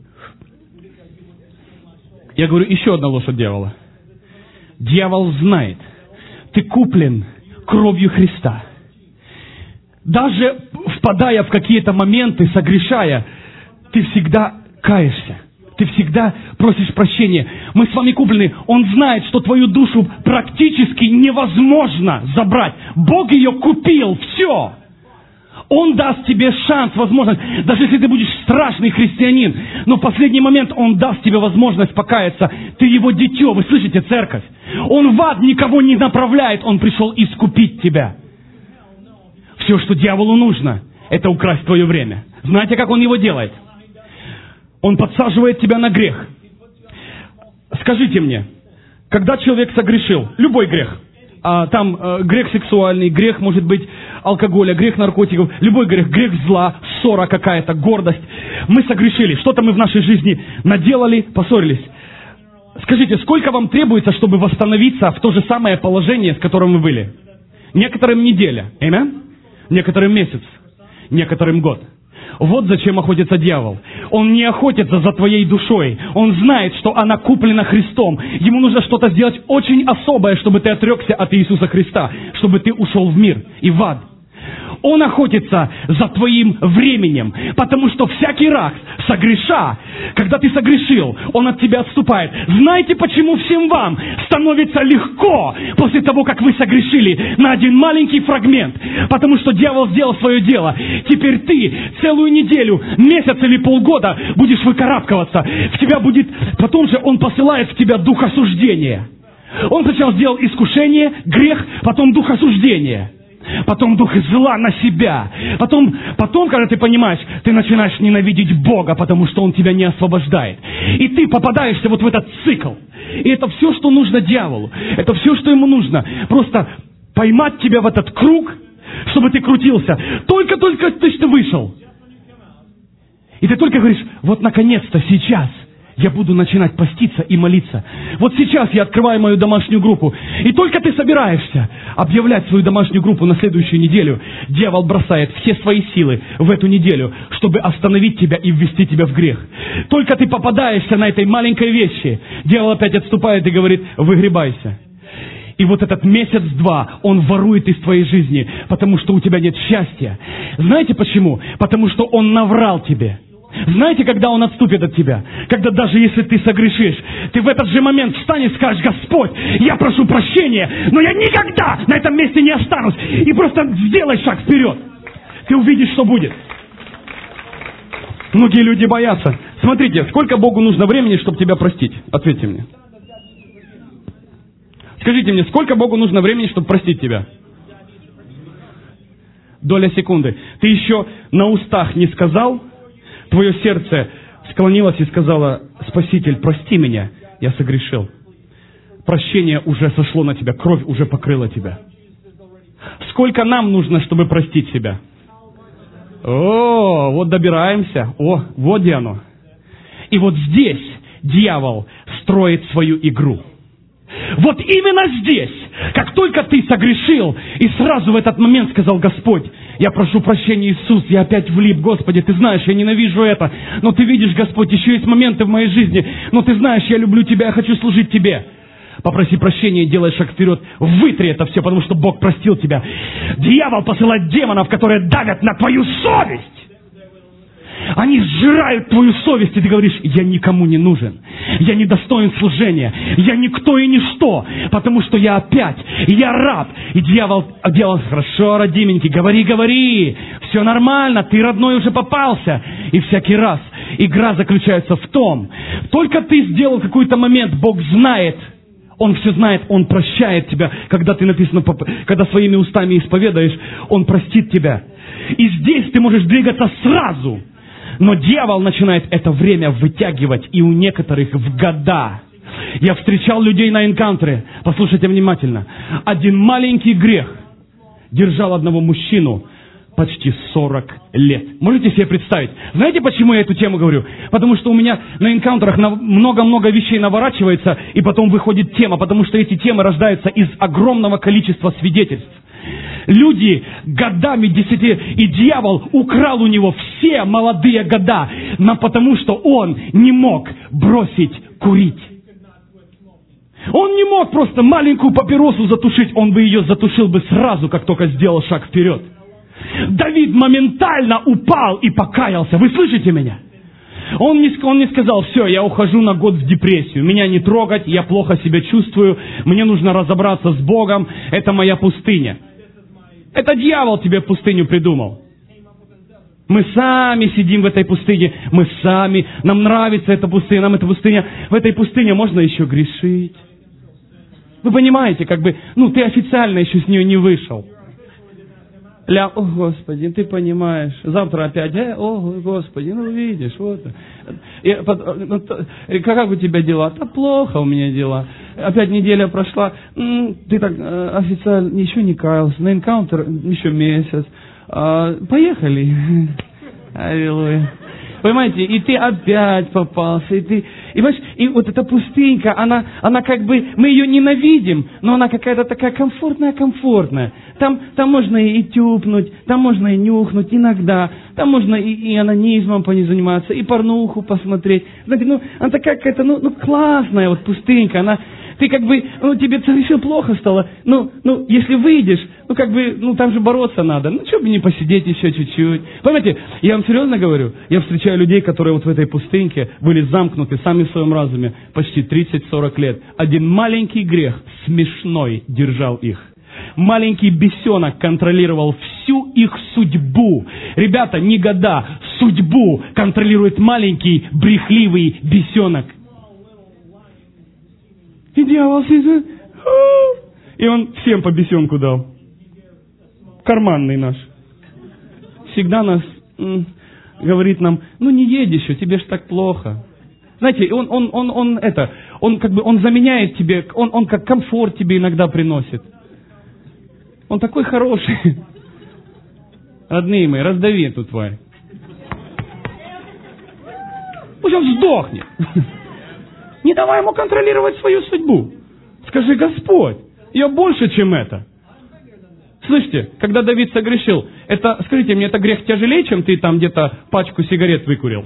Я говорю, еще одна ложь от дьявола. Дьявол знает, ты куплен кровью Христа. Даже впадая в какие-то моменты, согрешая, ты всегда каешься. Ты всегда просишь прощения. Мы с вами куплены. Он знает, что твою душу практически невозможно забрать. Бог ее купил. Все. Он даст тебе шанс, возможность, даже если ты будешь страшный христианин, но в последний момент Он даст тебе возможность покаяться. Ты Его дитё, вы слышите, церковь? Он в ад никого не направляет, Он пришел искупить тебя. Все, что дьяволу нужно, это украсть твое время. Знаете, как он его делает? Он подсаживает тебя на грех. Скажите мне, когда человек согрешил, любой грех, грех сексуальный, грех, может быть, алкоголя, грех наркотиков, любой грех, грех зла, ссора какая-то, гордость. Мы согрешили, что-то мы в нашей жизни наделали, поссорились. Скажите, сколько вам требуется, чтобы восстановиться в то же самое положение, в котором вы были? Некоторым неделя, amen? Некоторым месяц, некоторым год. Вот зачем охотится дьявол. Он не охотится за твоей душой. Он знает, что она куплена Христом. Ему нужно что-то сделать очень особое, чтобы ты отрекся от Иисуса Христа, чтобы ты ушел в мир и в ад. Он охотится за твоим временем, потому что всякий раз, согреша, когда ты согрешил, он от тебя отступает. Знаете, почему всем вам становится легко после того, как вы согрешили на один маленький фрагмент? Потому что дьявол сделал свое дело. Теперь ты целую неделю, месяц или полгода будешь выкарабкиваться. В тебя будет... Потом же он посылает в тебя дух осуждения. Он сначала сделал искушение, грех, потом дух осуждения. Потом дух зла на себя. Потом, когда ты понимаешь, ты начинаешь ненавидеть Бога, потому что Он тебя не освобождает. И ты попадаешься вот в этот цикл. И это все, что нужно дьяволу. Это все, что ему нужно. Просто поймать тебя в этот круг, чтобы ты крутился. Только-только ты вышел. И ты только говоришь, вот наконец-то сейчас я буду начинать поститься и молиться. Вот сейчас я открываю мою домашнюю группу. И только ты собираешься объявлять свою домашнюю группу на следующую неделю, дьявол бросает все свои силы в эту неделю, чтобы остановить тебя и ввести тебя в грех. Только ты попадаешься на этой маленькой вещи, дьявол опять отступает и говорит, выгребайся. И вот этот месяц-два он ворует из твоей жизни, потому что у тебя нет счастья. Знаете почему? Потому что он наврал тебе. Знаете, когда он отступит от тебя? Когда даже если ты согрешишь, ты в этот же момент встанешь и скажешь, Господь, я прошу прощения, но я никогда на этом месте не останусь. И просто сделай шаг вперед. Ты увидишь, что будет. Многие люди боятся. Смотрите, сколько Богу нужно времени, чтобы тебя простить? Ответьте мне. Скажите мне, сколько Богу нужно времени, чтобы простить тебя? Доля секунды. Ты еще на устах не сказал, твое сердце склонилось и сказало, Спаситель, прости меня, я согрешил. Прощение уже сошло на тебя, кровь уже покрыла тебя. Сколько нам нужно, чтобы простить себя? О, вот добираемся. О, вот где оно. И вот здесь дьявол строит свою игру. Вот именно здесь, как только ты согрешил, и сразу в этот момент сказал, Господь, я прошу прощения, Иисус, я опять влип, Господи, ты знаешь, я ненавижу это, но ты видишь, Господь, еще есть моменты в моей жизни, но ты знаешь, я люблю Тебя, я хочу служить Тебе. Попроси прощения, делай шаг вперед, вытри это все, потому что Бог простил тебя. Дьявол посылает демонов, которые давят на твою совесть. Они сжирают твою совесть, и ты говоришь, я никому не нужен, я недостоин служения, я никто и ничто, потому что я опять, я раб. И дьявол, хорошо, родименький, говори, все нормально, ты родной уже попался. И всякий раз игра заключается в том, только ты сделал какой-то момент, Бог знает, Он все знает, Он прощает тебя, когда ты написано, когда своими устами исповедаешь, Он простит тебя. И здесь ты можешь двигаться сразу. Но дьявол начинает это время вытягивать, и у некоторых в года. Я встречал людей на энкаунтере, послушайте внимательно. Один маленький грех держал одного мужчину почти 40 лет. Можете себе представить? Знаете, почему я эту тему говорю? Потому что у меня на энкаунтерах много-много вещей наворачивается, и потом выходит тема, потому что эти темы рождаются из огромного количества свидетельств. Люди годами, и дьявол украл у него все молодые года, но потому что он не мог бросить курить. Он не мог просто маленькую папиросу затушить, он бы ее затушил бы сразу, как только сделал шаг вперед. Давид моментально упал и покаялся. Вы слышите меня? Он не сказал, все, я ухожу на год в депрессию, меня не трогать, я плохо себя чувствую, мне нужно разобраться с Богом, это моя пустыня. Это дьявол тебе пустыню придумал. Мы сами сидим в этой пустыне, нам нравится эта пустыня, нам эта пустыня, в этой пустыне можно еще грешить. Вы понимаете, ты официально еще с нее не вышел. О, Господи, ты понимаешь, завтра опять, о, Господи, видишь, вот. Как у тебя дела? Да плохо у меня дела. Опять неделя прошла, ты так официально еще не каялся, на энкаунтер еще месяц. Поехали. Аллилуйя. Понимаете, и ты опять попался, и вот эта пустынька, она мы ее ненавидим, но она какая-то такая комфортная. Там можно и тюпнуть, там можно и нюхнуть иногда, там можно и анонизмом по ней заниматься, и порнуху посмотреть. Знаете, она такая какая-то, классная вот пустынька, ты тебе совсем плохо стало, если выйдешь, там же бороться надо, что бы не посидеть еще чуть-чуть. Понимаете, я вам серьезно говорю, я встречаю людей, которые вот в этой пустыньке были замкнуты сами в своем разуме почти 30-40 лет. Один маленький грех, смешной, держал их. Маленький бесенок контролировал всю их судьбу. Ребята, не года, судьбу контролирует маленький брехливый бесенок. И дьявол сидит, и он всем по бесенку дал. Карманный наш. Всегда нас говорит нам, не едь еще, тебе ж так плохо. Знаете, он заменяет тебе, он как комфорт тебе иногда приносит. Он такой хороший. Родные мои, раздави эту тварь. Пусть он сдохнет. Не давай ему контролировать свою судьбу. Скажи, Господь, я больше, чем это. Слышите, когда Давид согрешил, скажите мне, это грех тяжелее, чем ты там где-то пачку сигарет выкурил?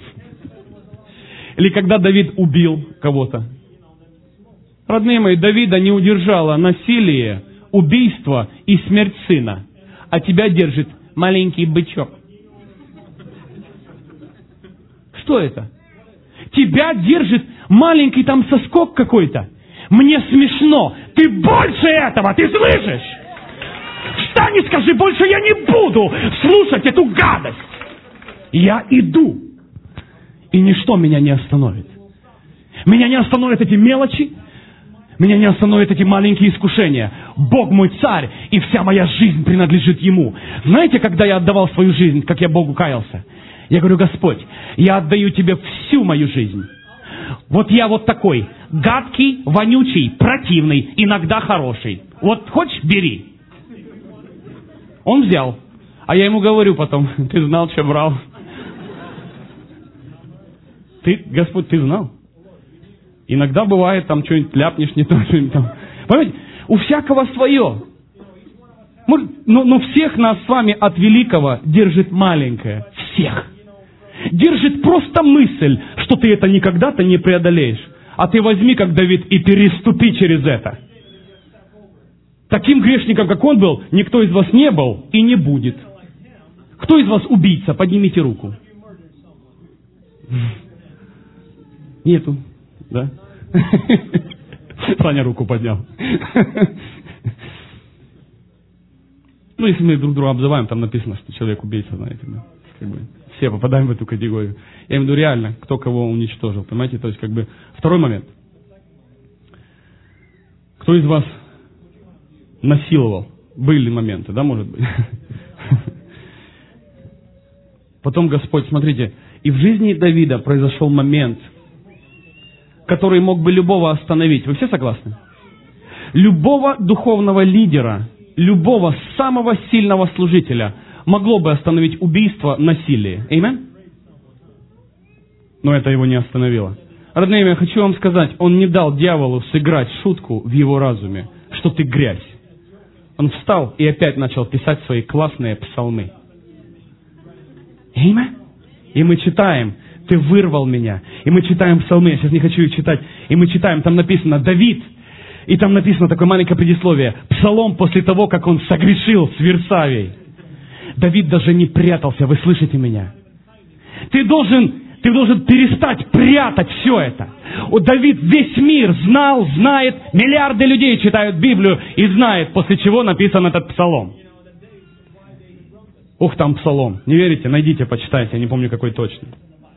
Или когда Давид убил кого-то? Родные мои, Давида не удержало насилие, убийство и смерть сына, а тебя держит маленький бычок. Что это? Тебя держит маленький там соскок какой-то. Мне смешно. Ты больше этого, ты слышишь? Встань и скажи, больше я не буду слушать эту гадость. Я иду. И ничто меня не остановит. Меня не остановят эти мелочи. Меня не остановят эти маленькие искушения. Бог мой царь, и вся моя жизнь принадлежит Ему. Знаете, когда я отдавал свою жизнь, как я Богу каялся? Я говорю, Господь, я отдаю Тебе всю мою жизнь. Вот я вот такой, гадкий, вонючий, противный, иногда хороший. Вот хочешь, бери. Он взял. А я ему говорю потом, ты знал, что брал. Господь, ты знал. Иногда бывает, там что-нибудь ляпнешь, не то, что-нибудь там. Понимаете, у всякого свое. Но всех нас с вами от великого держит маленькое. Всех. Держит просто мысль, что ты это никогда-то не преодолеешь. А ты возьми, как Давид, и переступи через это. Таким грешником, как он был, никто из вас не был и не будет. Кто из вас убийца? Поднимите руку. Нету. Да? Саня руку поднял. Если мы друг друга обзываем, там написано, что человек убийца, знаете. Все попадаем в эту категорию. Я имею в виду реально, кто кого уничтожил. Понимаете? То есть, второй момент. Кто из вас насиловал? Были моменты, да, может быть? Потом Господь, смотрите, и в жизни Давида произошел момент, который мог бы любого остановить. Вы все согласны? Любого духовного лидера, любого самого сильного служителя могло бы остановить убийство, насилие. Аминь? Но это его не остановило. Родные мои, я хочу вам сказать, он не дал дьяволу сыграть шутку в его разуме, что ты грязь. Он встал и опять начал писать свои классные псалмы. Аминь? И мы читаем, ты вырвал меня. И мы читаем псалмы, я сейчас не хочу их читать. И мы читаем, там написано Давид. И там написано такое маленькое предисловие. Псалом после того, как он согрешил с Версавией. Давид даже не прятался, вы слышите меня? Ты должен перестать прятать все это. Давид весь мир знает, миллиарды людей читают Библию и знает, после чего написан этот псалом. Ох, там псалом. Не верите? Найдите, почитайте. Я не помню, какой точно.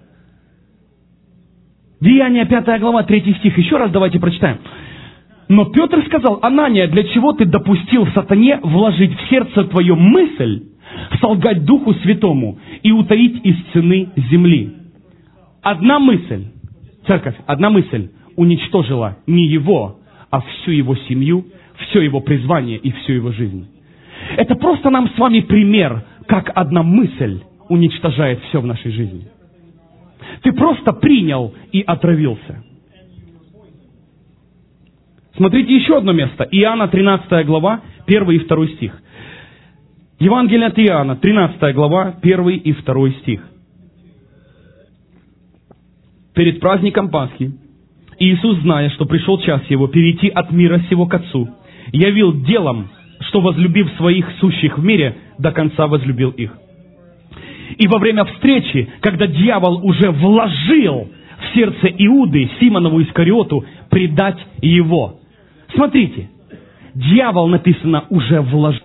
Деяния 5 глава, 3 стих. Еще раз давайте прочитаем. Но Петр сказал: Анания, для чего ты допустил сатане вложить в сердце твое мысль, солгать Духу Святому и утаить из цены земли? Одна мысль, церковь, одна мысль уничтожила не его, а всю его семью, все его призвание и всю его жизнь. Это просто нам с вами пример, как одна мысль уничтожает все в нашей жизни. Ты просто принял и отравился. Смотрите еще одно место. Иоанна 13 глава, 1 и 2 стих. Евангелие от Иоанна, 13 глава, 1 и 2 стих. Перед праздником Пасхи Иисус, зная, что пришел час Его перейти от мира сего к Отцу, явил делом, что, возлюбив своих сущих в мире, до конца возлюбил их. И во время встречи, когда дьявол уже вложил в сердце Иуды, Симонову Искариоту, предать его. Смотрите, дьявол, написано, уже вложил.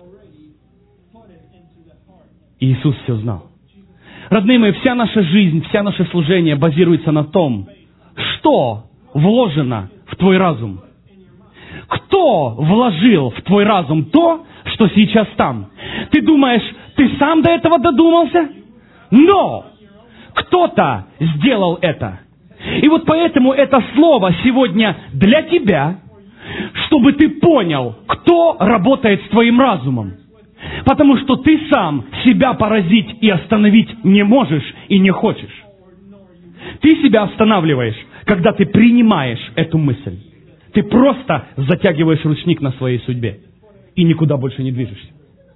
Иисус все знал. Родные мои, вся наша жизнь, вся наше служение базируется на том, что вложено в твой разум. Кто вложил в твой разум то, что сейчас там? Ты думаешь, ты сам до этого додумался? Но кто-то сделал это. И вот поэтому это слово сегодня для тебя, чтобы ты понял, кто работает с твоим разумом. Потому что ты сам себя поразить и остановить не можешь и не хочешь. Ты себя останавливаешь, когда ты принимаешь эту мысль. Ты просто затягиваешь ручник на своей судьбе и никуда больше не движешься.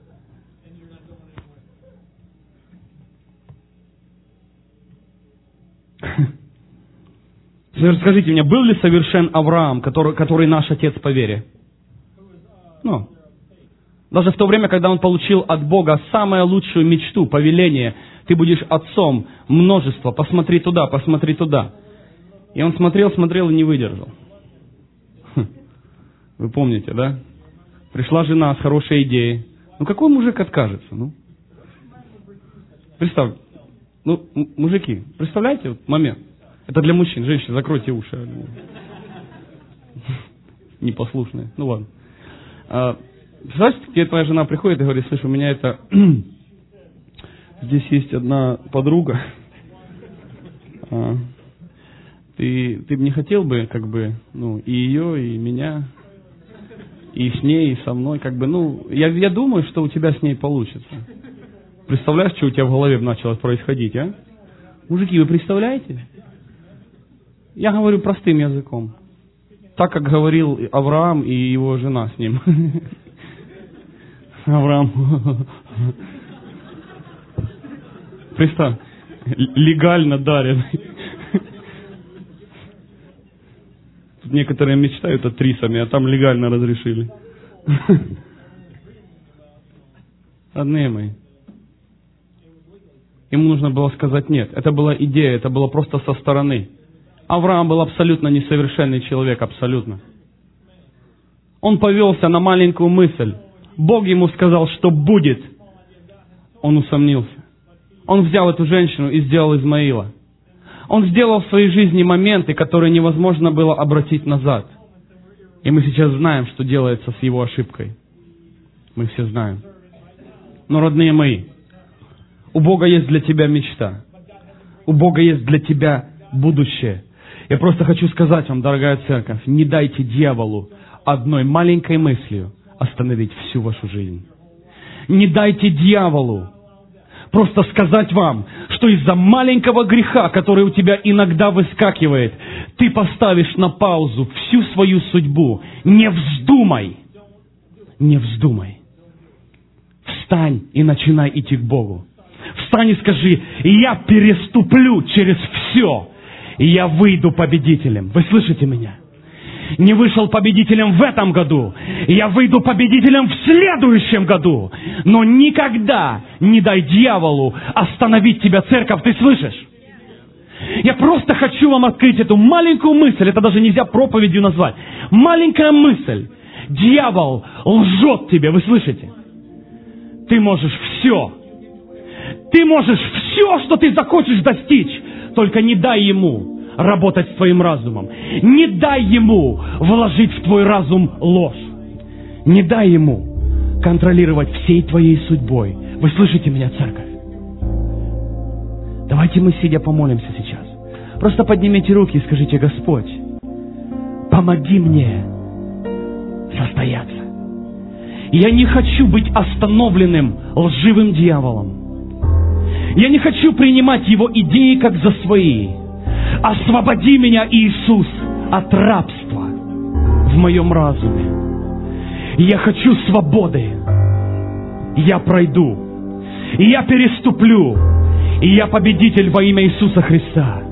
Скажите мне, был ли совершен Авраам, который наш отец по вере? Ну, даже в то время, когда он получил от Бога самую лучшую мечту, повеление, ты будешь отцом множества, посмотри туда, посмотри туда. И он смотрел и не выдержал. Вы помните, да? Пришла жена с хорошей идеей. Ну, какой мужик откажется? Ну, представь, мужики, представляете вот момент? Это для мужчин, женщины, закройте уши. Непослушные. Ну ладно. Представляете, тебе твоя жена приходит и говорит: слушай, у меня это... Здесь есть одна подруга. Ты бы не хотел бы, как бы, и ее, и меня, и с ней, и со мной, как бы, я думаю, что у тебя с ней получится. Представляешь, что у тебя в голове началось происходить, а? Мужики, вы представляете? Я говорю простым языком. Так, как говорил Авраам и его жена с ним. Авраам. Представь, легально дарен. Тут некоторые мечтают о трисоме, а там легально разрешили. Родные мои. Ему нужно было сказать нет. Это была идея, это было просто со стороны. Авраам был абсолютно несовершенный человек, абсолютно. Он повелся на маленькую мысль. Бог ему сказал, что будет. Он усомнился. Он взял эту женщину и сделал Измаила. Он сделал в своей жизни моменты, которые невозможно было обратить назад. И мы сейчас знаем, что делается с его ошибкой. Мы все знаем. Но, родные мои, у Бога есть для тебя мечта. У Бога есть для тебя будущее. Я просто хочу сказать вам, дорогая церковь, не дайте дьяволу одной маленькой мыслью остановить всю вашу жизнь. Не дайте дьяволу просто сказать вам, что из-за маленького греха, который у тебя иногда выскакивает, ты поставишь на паузу всю свою судьбу. Не вздумай. Не вздумай. Встань и начинай идти к Богу. Встань и скажи: я переступлю через все, и я выйду победителем. Вы слышите меня? Не вышел победителем в этом году, я выйду победителем в следующем году. Но никогда не дай дьяволу остановить тебя, церковь, ты слышишь? Я просто хочу вам открыть эту маленькую мысль, это даже нельзя проповедью назвать. Маленькая мысль. Дьявол лжет тебе, вы слышите? Ты можешь все, Ты можешь все, что ты захочешь достичь, только не дай ему работать с твоим разумом. Не дай ему вложить в твой разум ложь. Не дай ему контролировать всей твоей судьбой. Вы слышите меня, церковь? Давайте мы, сидя, помолимся сейчас. Просто поднимите руки и скажите: Господь, помоги мне состояться. Я не хочу быть остановленным лживым дьяволом. Я не хочу принимать его идеи как за свои. Освободи меня, Иисус, от рабства в моем разуме. Я хочу свободы. Я пройду. И я переступлю. И я победитель во имя Иисуса Христа.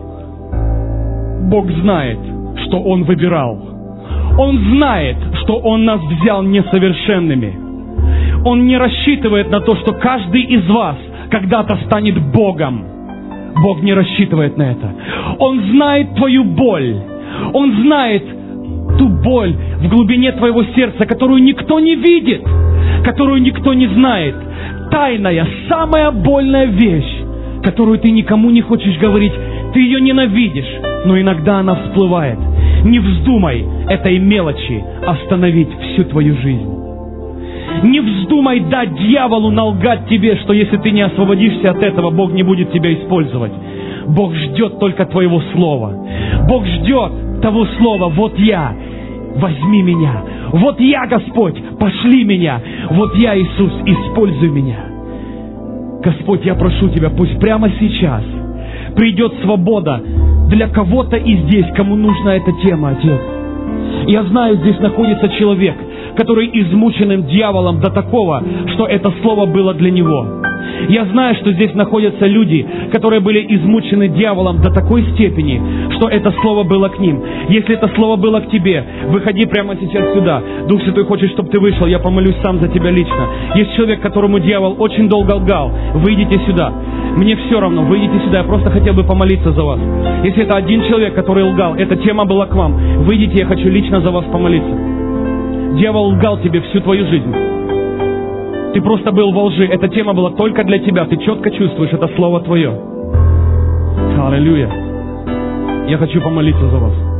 Бог знает, что Он выбирал. Он знает, что Он нас взял несовершенными. Он не рассчитывает на то, что каждый из вас когда-то станет Богом. Бог не рассчитывает на это. Он знает твою боль. Он знает ту боль в глубине твоего сердца, которую никто не видит, которую никто не знает. Тайная, самая больная вещь, которую ты никому не хочешь говорить. Ты ее ненавидишь, но иногда она всплывает. Не вздумай этой мелочи остановить всю твою жизнь. Не вздумай дать дьяволу налгать тебе, что если ты не освободишься от этого, Бог не будет тебя использовать. Бог ждет только твоего слова. Бог ждет того слова: вот я, возьми меня. Вот я, Господь, пошли меня. Вот я, Иисус, используй меня. Господь, я прошу Тебя, пусть прямо сейчас придет свобода для кого-то и здесь, кому нужна эта тема, Отец. Я знаю, здесь находится человек, который измученным дьяволом до такого, что это слово было для него. Я знаю, что здесь находятся люди, которые были измучены дьяволом до такой степени, что это слово было к ним. Если это слово было к тебе, выходи прямо сейчас сюда. Дух Святой хочет, чтобы ты вышел. Я помолюсь сам за тебя лично. Есть человек, которому дьявол очень долго лгал. Выйдите сюда. Мне все равно, выйдите сюда. Я просто хотел бы помолиться за вас. Если это один человек, который лгал, эта тема была к вам. Выйдите, я хочу лично за вас помолиться. Дьявол лгал тебе всю твою жизнь. Ты просто был во лжи. Эта тема была только для тебя. Ты четко чувствуешь, это слово твое. Аллилуйя. Я хочу помолиться за вас.